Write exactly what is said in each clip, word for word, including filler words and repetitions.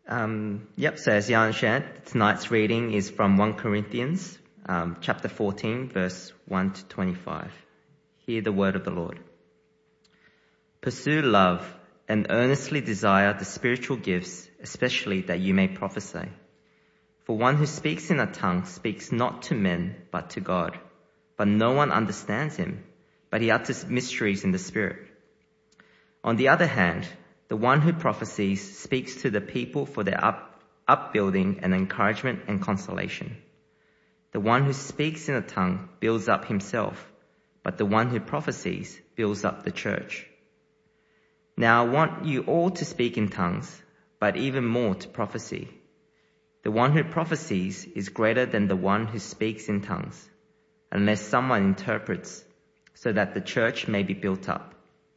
Um, yep, so as Jan shared, tonight's reading is from First Corinthians um, chapter fourteen, verse one to twenty-five. Hear the word of the Lord. Pursue love and earnestly desire the spiritual gifts, especially that you may prophesy. For one who speaks in a tongue speaks not to men, but to God. But no one understands him, but he utters mysteries in the Spirit. On the other hand, the one who prophesies speaks to the people for their up, upbuilding and encouragement and consolation. The one who speaks in a tongue builds up himself, but the one who prophesies builds up the church. Now I want you all to speak in tongues, but even more to prophecy. The one who prophesies is greater than the one who speaks in tongues, unless someone interprets, so that the church may be built up.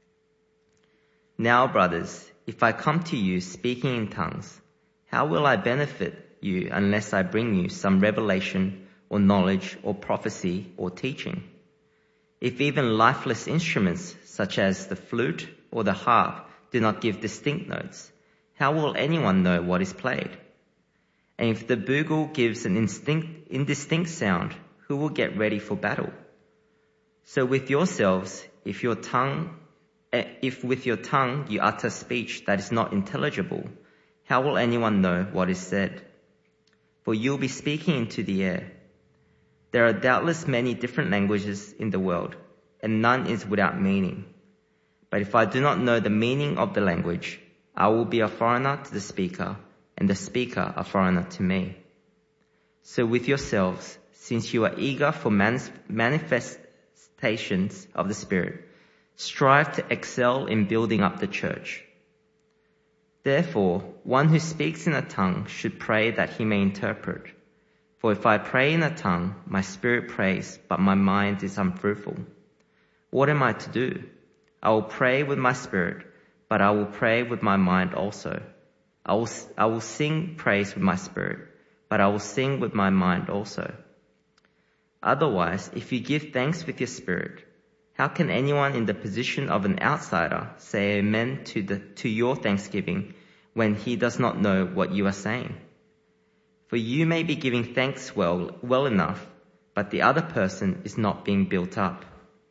Now, brothers, if I come to you speaking in tongues, how will I benefit you unless I bring you some revelation or knowledge or prophecy or teaching? If even lifeless instruments such as the flute or the harp do not give distinct notes, how will anyone know what is played? And if the bugle gives an instinct, indistinct sound, who will get ready for battle? So with yourselves, if your tongue, if with your tongue you utter speech that is not intelligible, how will anyone know what is said? For you'll be speaking into the air. There are doubtless many different languages in the world, and none is without meaning. But if I do not know the meaning of the language, I will be a foreigner to the speaker, and the speaker a foreigner to me. So with yourselves, since you are eager for manif- manifestations of the Spirit, strive to excel in building up the church. Therefore, one who speaks in a tongue should pray that he may interpret. For if I pray in a tongue, my spirit prays, but my mind is unfruitful. What am I to do? I will pray with my spirit, but I will pray with my mind also. I will, I will sing praise with my spirit, but I will sing with my mind also. Otherwise, if you give thanks with your spirit, how can anyone in the position of an outsider say amen to the, to your thanksgiving when he does not know what you are saying? For you may be giving thanks well, well enough, but the other person is not being built up.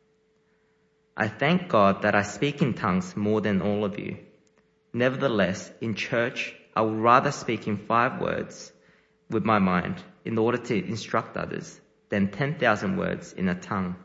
I thank God that I speak in tongues more than all of you. Nevertheless, in church, I will rather speak in five words with my mind in order to instruct others than ten thousand words in a tongue.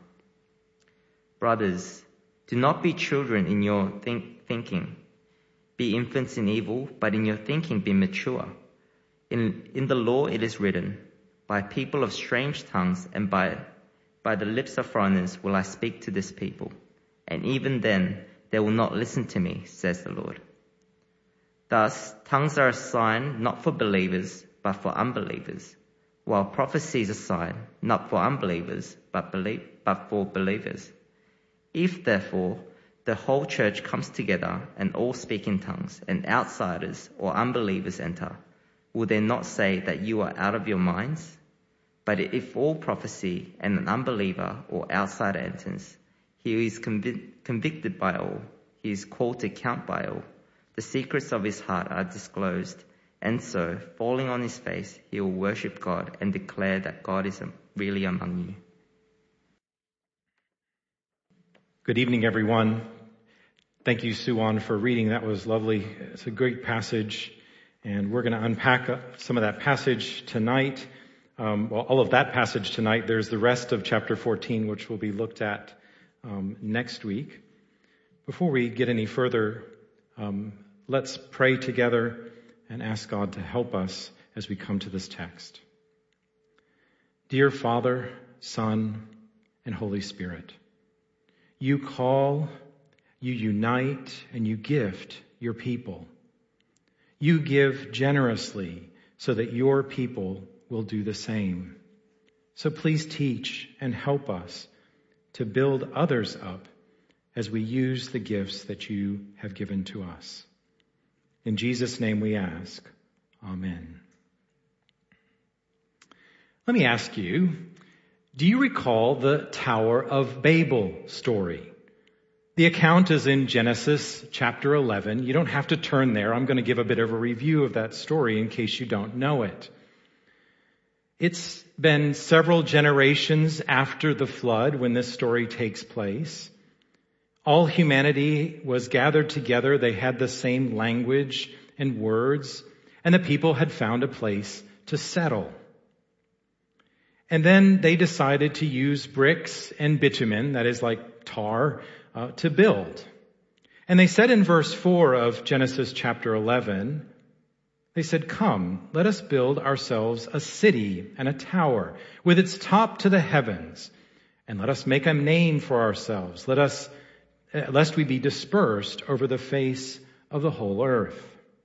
Brothers, do not be children in your think- thinking. Be infants in evil, but in your thinking be mature. In, in the law it is written, by people of strange tongues and by, by the lips of foreigners will I speak to this people. And even then they will not listen to me, says the Lord. Thus, tongues are a sign not for believers, but for unbelievers, while prophecy is a sign not for unbelievers, but, believe, but for believers. If, therefore, the whole church comes together and all speak in tongues, and outsiders or unbelievers enter, will they not say that you are out of your minds? But if all prophesy and an unbeliever or outsider enters, he is convic- convicted by all, he is called to account by all. The secrets of his heart are disclosed, and so, falling on his face, he will worship God and declare that God is really among you. Good evening, everyone. Thank you, Suwan, for reading. That was lovely. It's a great passage, and we're going to unpack some of that passage tonight. Um, well, all of that passage tonight. There's the rest of chapter fourteen, which will be looked at um, next week. Before we get any further, um, let's pray together and ask God to help us as we come to this text. Dear Father, Son, and Holy Spirit, you call, you unite, and you gift your people. You give generously so that your people will do the same. So please teach and help us to build others up as we use the gifts that you have given to us. In Jesus' name we ask, Amen. Let me ask you, do you recall the Tower of Babel story? The account is in Genesis chapter eleven. You don't have to turn there. I'm going to give a bit of a review of that story in case you don't know it. It's been several generations after the flood when this story takes place. All humanity was gathered together. They had the same language and words, and the people had found a place to settle. And then they decided to use bricks and bitumen, that is like tar, uh, to build. And they said in verse four of Genesis chapter eleven, they said, "Come, let us build ourselves a city and a tower with its top to the heavens, and let us make a name for ourselves, let us, uh, lest we be dispersed over the face of the whole earth."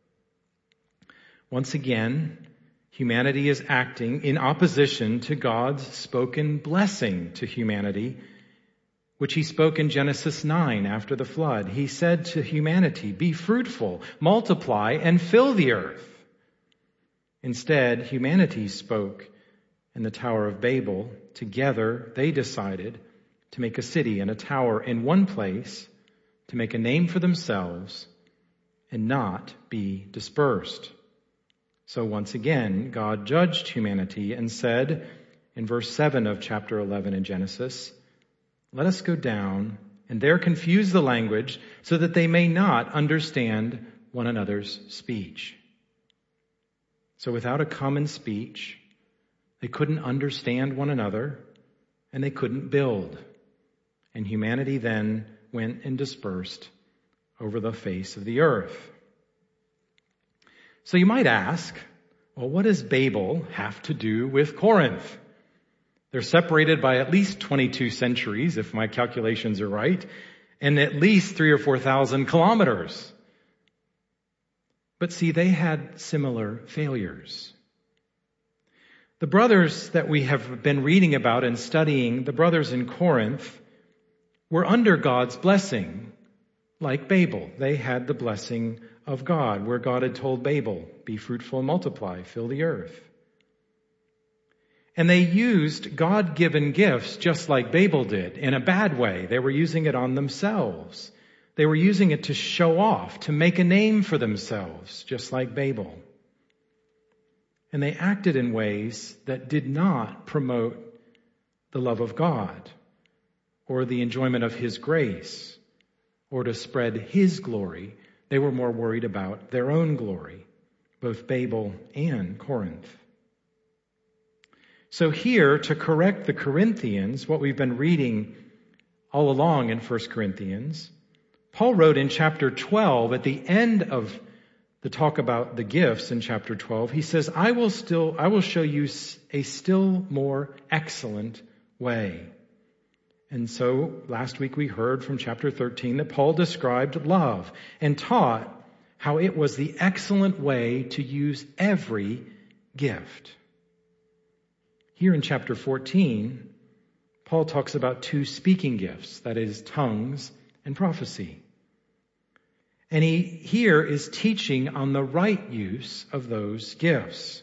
Once again, humanity is acting in opposition to God's spoken blessing to humanity, which he spoke in Genesis nine after the flood. He said to humanity, "Be fruitful, multiply, and fill the earth." Instead, humanity spoke in the Tower of Babel. Together, they decided to make a city and a tower in one place, to make a name for themselves and not be dispersed. So once again, God judged humanity and said in verse seven of chapter eleven in Genesis, "Let us go down and there confuse the language so that they may not understand one another's speech." So without a common speech, they couldn't understand one another and they couldn't build. And humanity then went and dispersed over the face of the earth. So you might ask, well, what does Babel have to do with Corinth? They're separated by at least twenty-two centuries, if my calculations are right, and at least three or four thousand kilometers. But see, they had similar failures. The brothers that we have been reading about and studying, the brothers in Corinth, were under God's blessing, like Babel. They had the blessing of God, where God had told Babel, "Be fruitful and multiply, fill the earth." And they used God-given gifts just like Babel did, in a bad way. They were using it on themselves. They were using it to show off, to make a name for themselves, just like Babel. And they acted in ways that did not promote the love of God, or the enjoyment of His grace, or to spread His glory. They were more worried about their own glory, both Babel and Corinth. So here, to correct the Corinthians, what we've been reading all along in First Corinthians, Paul wrote in chapter twelve, at the end of the talk about the gifts in chapter twelve, he says, I will still, I will show you a still more excellent way. And so last week we heard from chapter thirteen that Paul described love and taught how it was the excellent way to use every gift. Here in chapter fourteen, Paul talks about two speaking gifts, that is, tongues and prophecy. And he here is teaching on the right use of those gifts.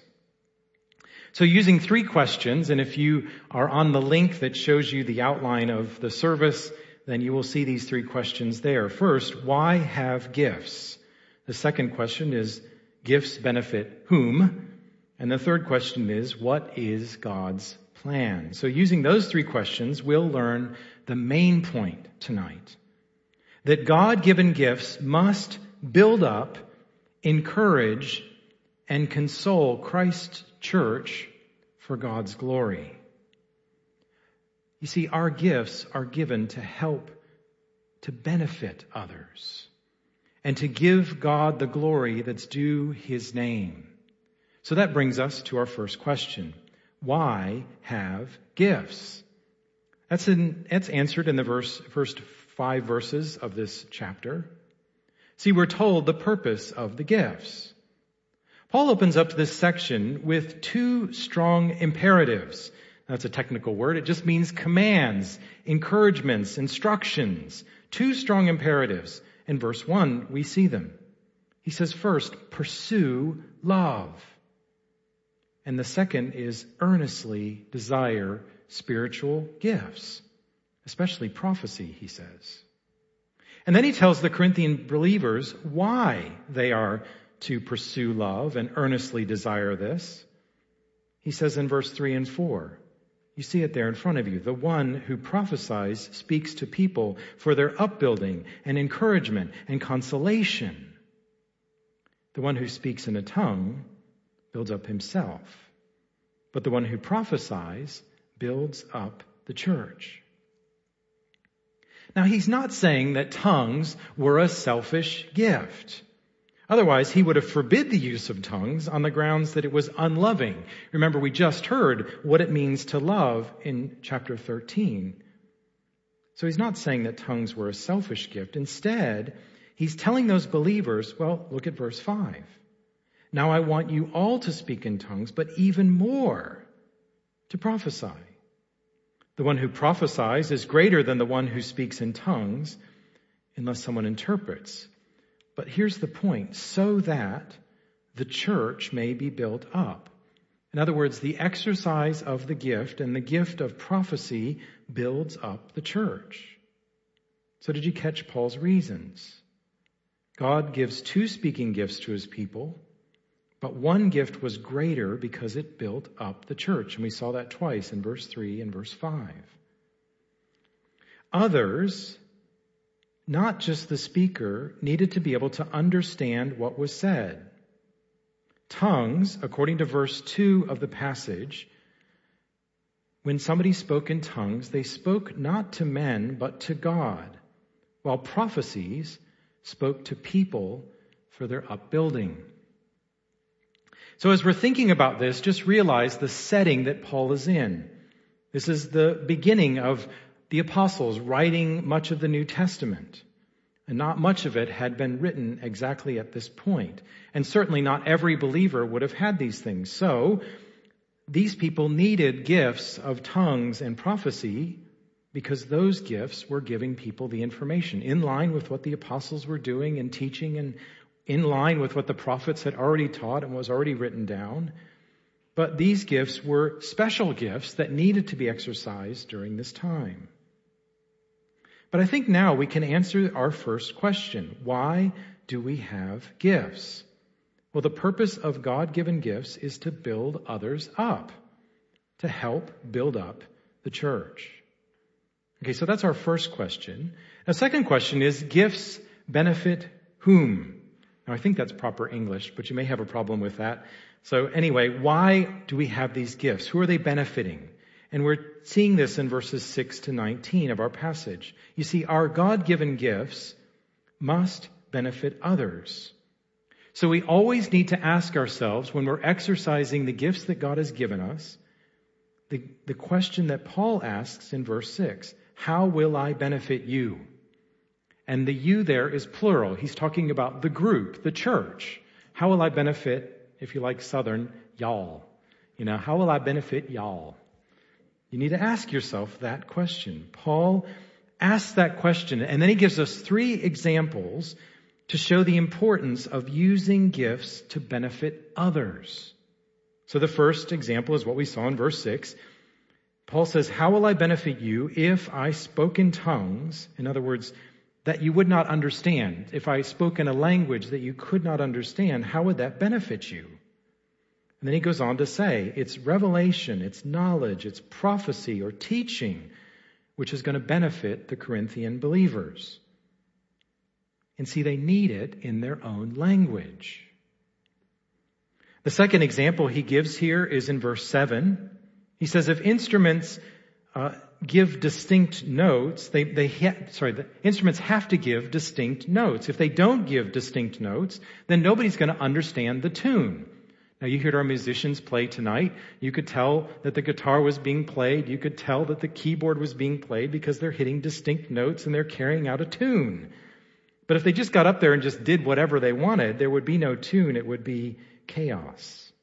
So using three questions, and if you are on the link that shows you the outline of the service, then you will see these three questions there. First, why have gifts? The second question is, gifts benefit whom? And the third question is, what is God's plan? So using those three questions, we'll learn the main point tonight. That God-given gifts must build up, encourage, and console Christ's church for God's glory. You see, our gifts are given to help, to benefit others, and to give God the glory that's due His name. So that brings us to our first question. Why have gifts? That's, in, that's answered in the verse, first five verses of this chapter. See, we're told the purpose of the gifts. Paul opens up this section with two strong imperatives. That's a technical word. It just means commands, encouragements, instructions. Two strong imperatives. In verse one, we see them. He says, first, pursue love. And the second is earnestly desire spiritual gifts, especially prophecy, he says. And then he tells the Corinthian believers why they are to pursue love and earnestly desire this. He says in verse three and four, you see it there in front of you. The one who prophesies speaks to people for their upbuilding and encouragement and consolation. The one who speaks in a tongue builds up himself, but the one who prophesies builds up the church. Now, he's not saying that tongues were a selfish gift. Otherwise, he would have forbid the use of tongues on the grounds that it was unloving. Remember, we just heard what it means to love in chapter thirteen. So he's not saying that tongues were a selfish gift. Instead, he's telling those believers, well, look at verse five. Now I want you all to speak in tongues, but even more to prophesy. The one who prophesies is greater than the one who speaks in tongues, unless someone interprets. But here's the point, so that the church may be built up. In other words, the exercise of the gift and the gift of prophecy builds up the church. So did you catch Paul's reasons? God gives two speaking gifts to his people, but one gift was greater because it built up the church. And we saw that twice in verse three and verse five. Others, not just the speaker, needed to be able to understand what was said. Tongues, according to verse two of the passage, when somebody spoke in tongues, they spoke not to men, but to God, while prophecies spoke to people for their upbuilding. So as we're thinking about this, just realize the setting that Paul is in. This is the beginning of the apostles writing much of the New Testament. And not much of it had been written exactly at this point. And certainly not every believer would have had these things. So these people needed gifts of tongues and prophecy because those gifts were giving people the information in line with what the apostles were doing and teaching, and in line with what the prophets had already taught and was already written down. But these gifts were special gifts that needed to be exercised during this time. But I think now we can answer our first question. Why do we have gifts? Well, the purpose of God-given gifts is to build others up, to help build up the church. Okay, so that's our first question. The second question is, gifts benefit whom? Now, I think that's proper English, but you may have a problem with that. So anyway, why do we have these gifts? Who are they benefiting? And we're seeing this in verses six to nineteen of our passage. You see, our God-given gifts must benefit others. So we always need to ask ourselves, when we're exercising the gifts that God has given us, the, the question that Paul asks in verse six, how will I benefit you? And the you there is plural. He's talking about the group, the church. How will I benefit, if you like Southern, y'all? You know, how will I benefit y'all? You need to ask yourself that question. Paul asks that question, and then he gives us three examples to show the importance of using gifts to benefit others. So the first example is what we saw in verse six. Paul says, how will I benefit you if I spoke in tongues? In other words, that you would not understand. If I spoke in a language that you could not understand, how would that benefit you? And then he goes on to say, it's revelation, it's knowledge, it's prophecy or teaching, which is going to benefit the Corinthian believers. And see, they need it in their own language. The second example he gives here is in verse seven. He says, if instruments uh, give distinct notes, they, they ha- sorry, the instruments have to give distinct notes. If they don't give distinct notes, then nobody's going to understand the tune. Now, you heard our musicians play tonight. You could tell that the guitar was being played. You could tell that the keyboard was being played because they're hitting distinct notes and they're carrying out a tune. But if they just got up there and just did whatever they wanted, there would be no tune. It would be chaos.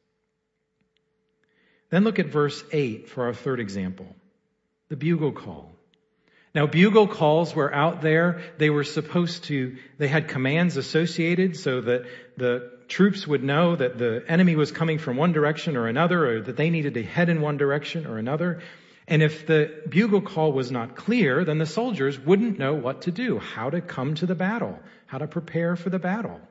Then look at verse eight for our third example, the bugle call. Now, bugle calls were out there. They were supposed to, they had commands associated so that the troops would know that the enemy was coming from one direction or another, or that they needed to head in one direction or another. And if the bugle call was not clear, then the soldiers wouldn't know what to do, how to come to the battle, how to prepare for the battle.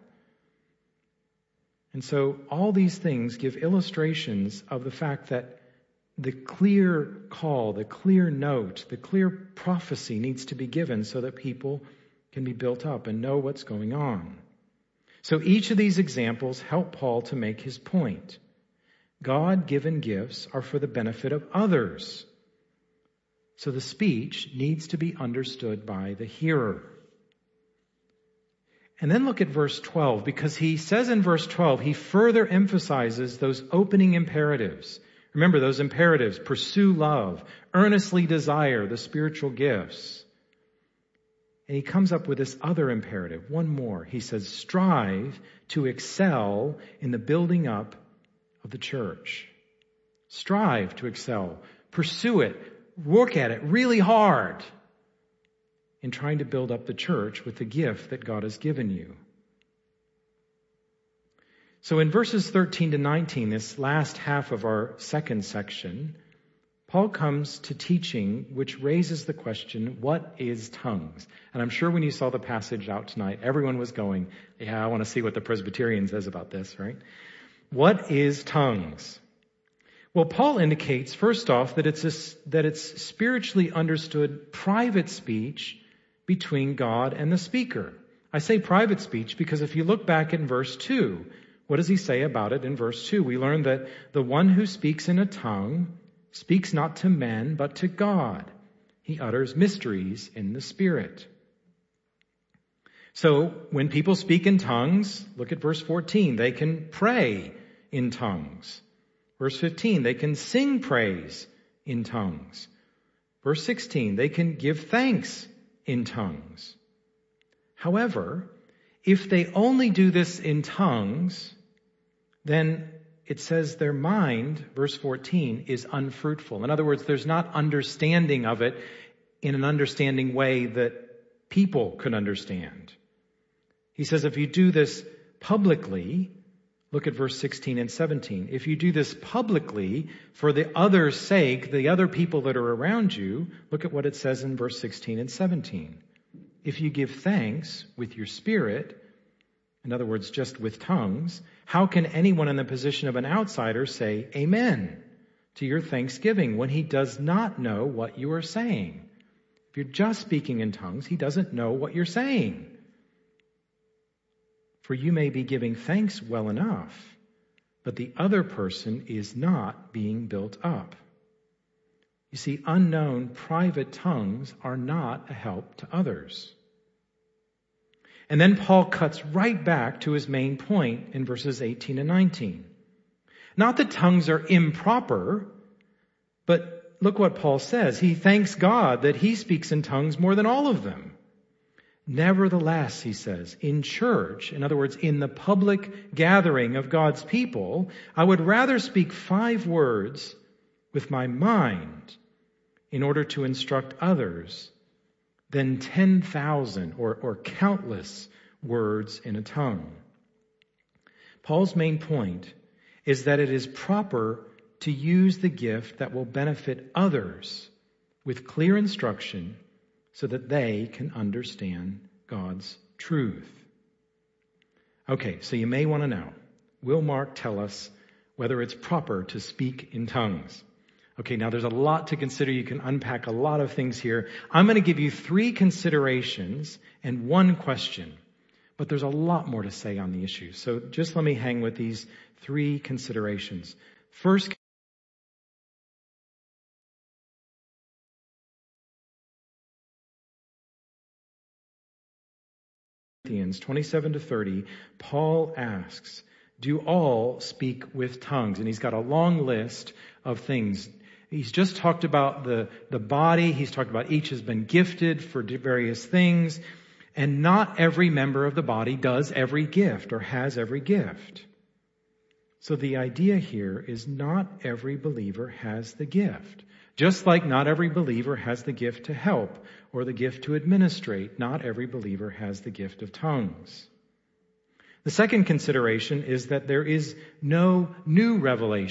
And so all these things give illustrations of the fact that the clear call, the clear note, the clear prophecy needs to be given so that people can be built up and know what's going on. So each of these examples help Paul to make his point. God-given gifts are for the benefit of others. So the speech needs to be understood by the hearer. And then look at verse twelve, because he says in verse twelve, he further emphasizes those opening imperatives. Remember those imperatives: pursue love, earnestly desire the spiritual gifts. And he comes up with this other imperative, one more. He says, strive to excel in the building up of the church. Strive to excel. Pursue it. Work at it really hard in trying to build up the church with the gift that God has given you. So in verses thirteen to nineteen, this last half of our second section, Paul comes to teaching which raises the question, what is tongues? And I'm sure when you saw the passage out tonight, everyone was going, yeah, I want to see what the Presbyterian says about this, right? What is tongues? Well, Paul indicates, first off, that it's a, that it's spiritually understood private speech between God and the speaker. I say private speech because if you look back in verse two, what does he say about it in verse two? We learn that the one who speaks in a tongue speaks not to men, but to God. He utters mysteries in the Spirit. So when people speak in tongues, look at verse fourteen, they can pray in tongues. Verse fifteen, they can sing praise in tongues. Verse sixteen, they can give thanks in tongues. However, if they only do this in tongues, then it says their mind, verse fourteen, is unfruitful. In other words, there's not understanding of it in an understanding way that people could understand. He says if you do this publicly, look at verse sixteen and seventeen. If you do this publicly for the other's sake, the other people that are around you, look at what it says in verse sixteen and seventeen. If you give thanks with your spirit, in other words, just with tongues, how can anyone in the position of an outsider say amen to your thanksgiving when he does not know what you are saying? If you're just speaking in tongues, he doesn't know what you're saying. For you may be giving thanks well enough, but the other person is not being built up. You see, unknown private tongues are not a help to others. And then Paul cuts right back to his main point in verses eighteen and nineteen. Not that tongues are improper, but look what Paul says. He thanks God that he speaks in tongues more than all of them. Nevertheless, he says, in church, in other words, in the public gathering of God's people, I would rather speak five words with my mind in order to instruct others than ten thousand or, or countless words in a tongue. Paul's main point is that it is proper to use the gift that will benefit others with clear instruction so that they can understand God's truth. Okay, so you may want to know, will Mark tell us whether it's proper to speak in tongues? Okay, now there's a lot to consider. You can unpack a lot of things here. I'm going to give you three considerations and one question, but there's a lot more to say on the issue. So just let me hang with these three considerations. First, Corinthians twenty-seven to thirty, Paul asks, do all speak with tongues? And he's got a long list of things. He's just talked about the, the body. He's talked about each has been gifted for various things. And not every member of the body does every gift or has every gift. So the idea here is not every believer has the gift. Just like not every believer has the gift to help or the gift to administrate, not every believer has the gift of tongues. The second consideration is that there is no new revelation.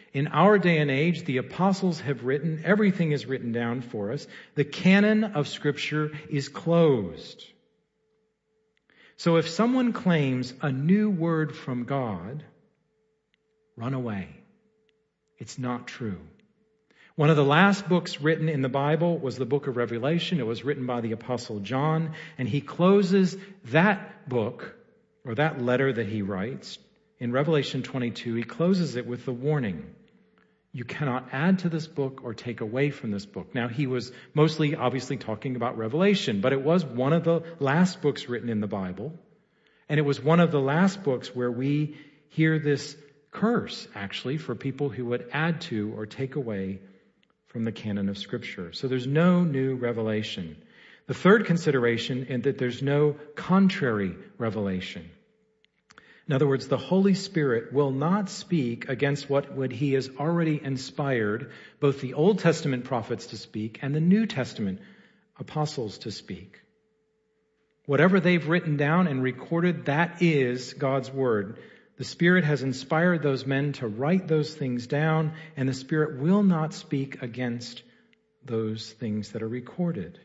In our day and age, the apostles have written, everything is written down for us. The canon of Scripture is closed. So if someone claims a new word from God, run away. It's not true. One of the last books written in the Bible was the book of Revelation. It was written by the Apostle John, and he closes that book, or that letter that he writes, in Revelation twenty-two, he closes it with the warning: you cannot add to this book or take away from this book. Now, he was mostly obviously talking about Revelation, but it was one of the last books written in the Bible, and it was one of the last books where we hear this curse, actually, for people who would add to or take away from the canon of Scripture. So there's no new revelation. The third consideration is that there's no contrary revelation. In other words, the Holy Spirit will not speak against what, what He has already inspired both the Old Testament prophets to speak and the New Testament apostles to speak. Whatever they've written down and recorded, that is God's Word. The Spirit has inspired those men to write those things down, and the Spirit will not speak against those things that are recorded.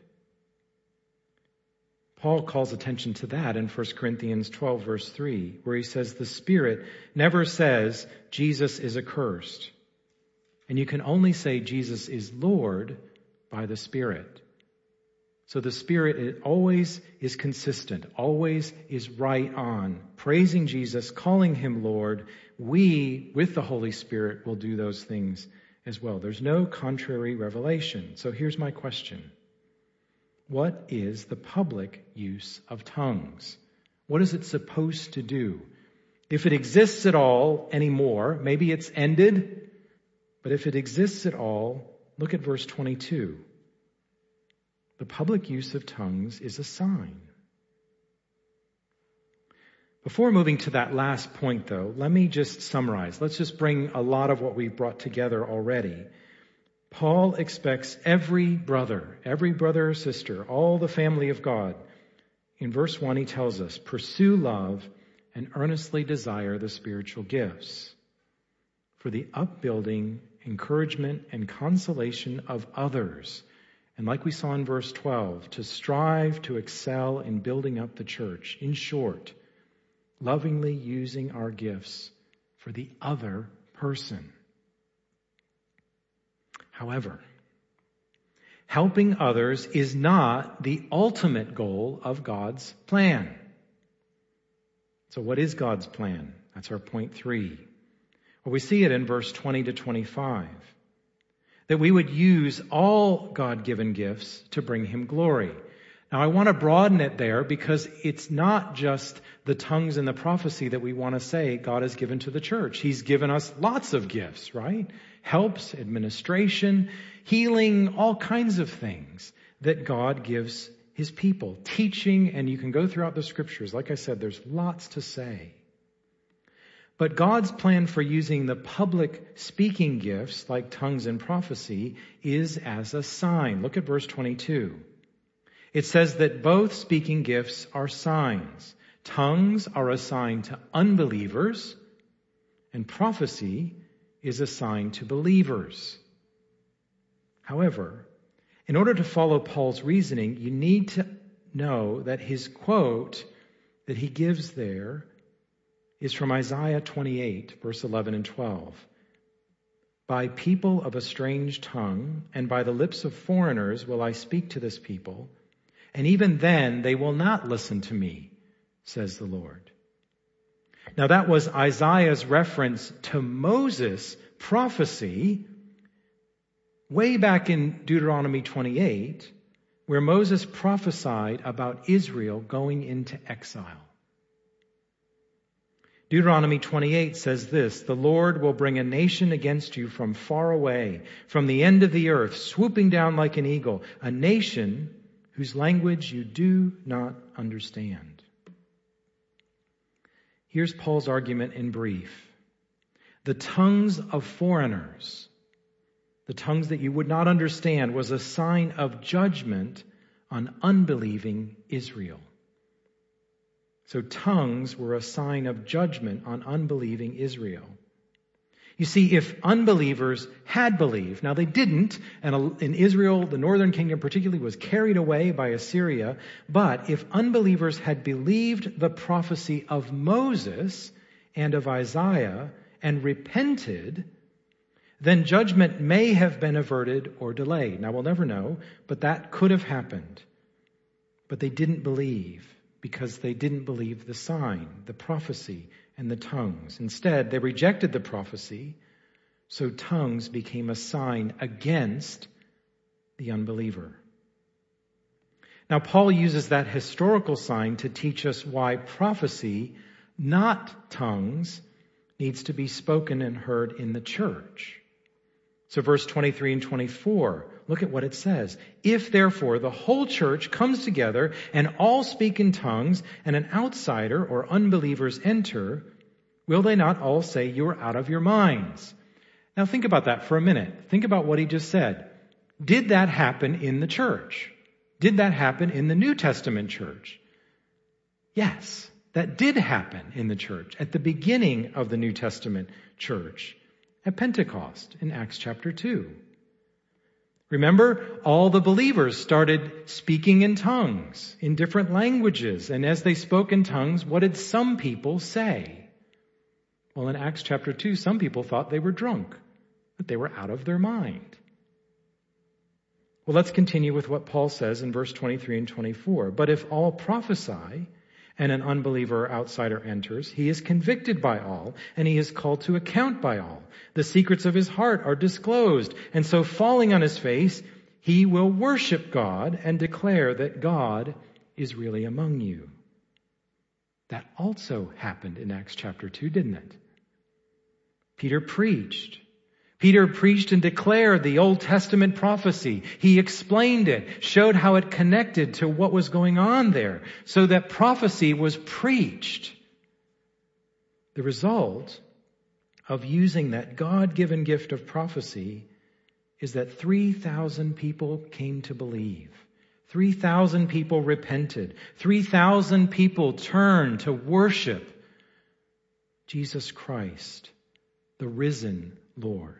Paul calls attention to that in First Corinthians twelve, verse three, where he says the Spirit never says Jesus is accursed. And you can only say Jesus is Lord by the Spirit. So the Spirit always is consistent, always is right on, praising Jesus, calling Him Lord. We, with the Holy Spirit, will do those things as well. There's no contrary revelation. So here's my question. What is the public use of tongues? What is it supposed to do? If it exists at all anymore, maybe it's ended, but if it exists at all, look at verse twenty-two. The public use of tongues is a sign. Before moving to that last point, though, let me just summarize. Let's just bring a lot of what we've brought together already. Paul expects every brother, every brother or sister, all the family of God. In verse one, he tells us, pursue love and earnestly desire the spiritual gifts for the upbuilding, encouragement, and consolation of others. And like we saw in verse twelve, to strive to excel in building up the church. In short, lovingly using our gifts for the other person. However, helping others is not the ultimate goal of God's plan. So what is God's plan? That's our point three. Well, we see it in verse twenty to twenty-five. That we would use all God-given gifts to bring Him glory. Now, I want to broaden it there because it's not just the tongues and the prophecy that we want to say God has given to the church. He's given us lots of gifts, right? Helps, administration, healing, all kinds of things that God gives His people. Teaching, and you can go throughout the Scriptures. Like I said, there's lots to say. But God's plan for using the public speaking gifts, like tongues and prophecy, is as a sign. Look at verse twenty-two. It says that both speaking gifts are signs. Tongues are a sign to unbelievers, and prophecy is a sign to believers. However, in order to follow Paul's reasoning, you need to know that his quote that he gives there is from Isaiah twenty-eight, verse eleven and twelve. By people of a strange tongue and by the lips of foreigners will I speak to this people, and even then they will not listen to me, says the Lord. Now that was Isaiah's reference to Moses' prophecy way back in Deuteronomy twenty-eight, where Moses prophesied about Israel going into exile. Deuteronomy twenty-eight says this, the Lord will bring a nation against you from far away, from the end of the earth, swooping down like an eagle, a nation whose language you do not understand. Here's Paul's argument in brief. The tongues of foreigners, the tongues that you would not understand, was a sign of judgment on unbelieving Israel. So tongues were a sign of judgment on unbelieving Israel. You see, if unbelievers had believed, now they didn't, and in Israel, the northern kingdom particularly was carried away by Assyria, but if unbelievers had believed the prophecy of Moses and of Isaiah and repented, then judgment may have been averted or delayed. Now we'll never know, but that could have happened. But they didn't believe because they didn't believe the sign, the prophecy, and the tongues. Instead, they rejected the prophecy, so tongues became a sign against the unbeliever. Now, Paul uses that historical sign to teach us why prophecy, not tongues, needs to be spoken and heard in the church. So verse twenty-three and twenty-four, look at what it says. If therefore the whole church comes together and all speak in tongues and an outsider or unbelievers enter, will they not all say you are out of your minds? Now think about that for a minute. Think about what he just said. Did that happen in the church? Did that happen in the New Testament church? Yes, that did happen in the church at the beginning of the New Testament church. At Pentecost in Acts chapter two. Remember, all the believers started speaking in tongues, in different languages. And as they spoke in tongues, what did some people say? Well, in Acts chapter two, some people thought they were drunk, that they were out of their mind. Well, let's continue with what Paul says in verse twenty-three and twenty-four. But if all prophesy, and an unbeliever or outsider enters, he is convicted by all, and he is called to account by all. The secrets of his heart are disclosed, and so falling on his face, he will worship God and declare that God is really among you. That also happened in Acts chapter two, didn't it? Peter preached. Peter preached and declared the Old Testament prophecy. He explained it, showed how it connected to what was going on there, so that prophecy was preached. The result of using that God-given gift of prophecy is that three thousand people came to believe. three thousand people repented. three thousand people turned to worship Jesus Christ, the risen Lord.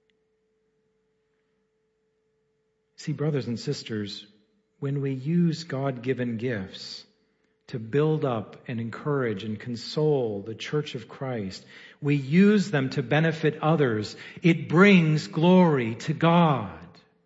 See, brothers and sisters, when we use God-given gifts to build up and encourage and console the church of Christ, we use them to benefit others. It brings glory to God.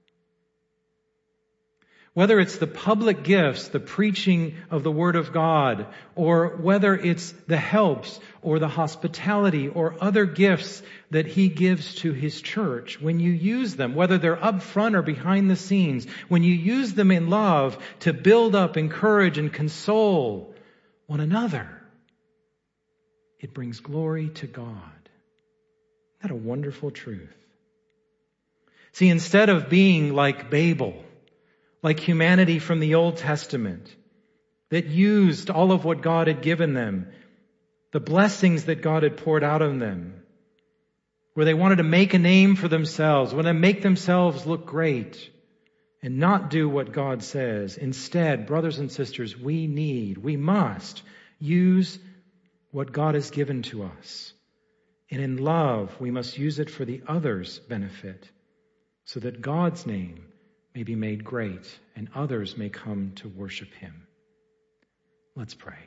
Whether it's the public gifts, the preaching of the Word of God, or whether it's the helps or the hospitality or other gifts that He gives to His church, when you use them, whether they're up front or behind the scenes, when you use them in love to build up, encourage, and console one another, it brings glory to God. Isn't that a wonderful truth? See, instead of being like Babel, like humanity from the Old Testament, that used all of what God had given them, the blessings that God had poured out on them, where they wanted to make a name for themselves, wanted to make themselves look great, and not do what God says. Instead, brothers and sisters, we need, we must use what God has given to us. And in love, we must use it for the other's benefit, so that God's name may be made great and others may come to worship Him. Let's pray.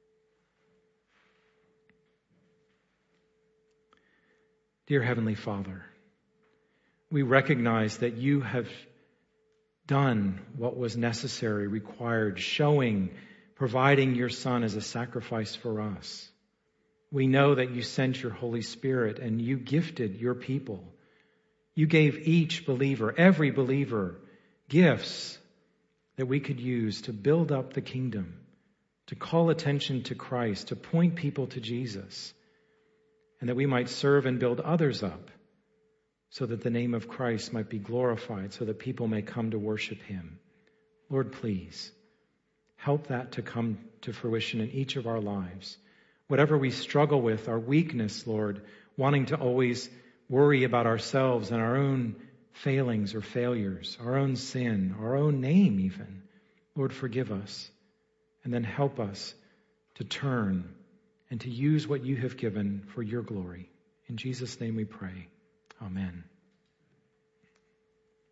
Dear Heavenly Father, we recognize that You have done what was necessary, required, showing, providing Your Son as a sacrifice for us. We know that You sent Your Holy Spirit and You gifted Your people. You gave each believer, every believer, gifts that we could use to build up the kingdom, to call attention to Christ, to point people to Jesus, and that we might serve and build others up so that the name of Christ might be glorified, so that people may come to worship Him. Lord, please help that to come to fruition in each of our lives. Whatever we struggle with, our weakness, Lord, wanting to always worry about ourselves and our own failings or failures, our own sin, our own name even. Lord, forgive us, and then help us to turn and to use what You have given for Your glory. In Jesus' name we pray. Amen.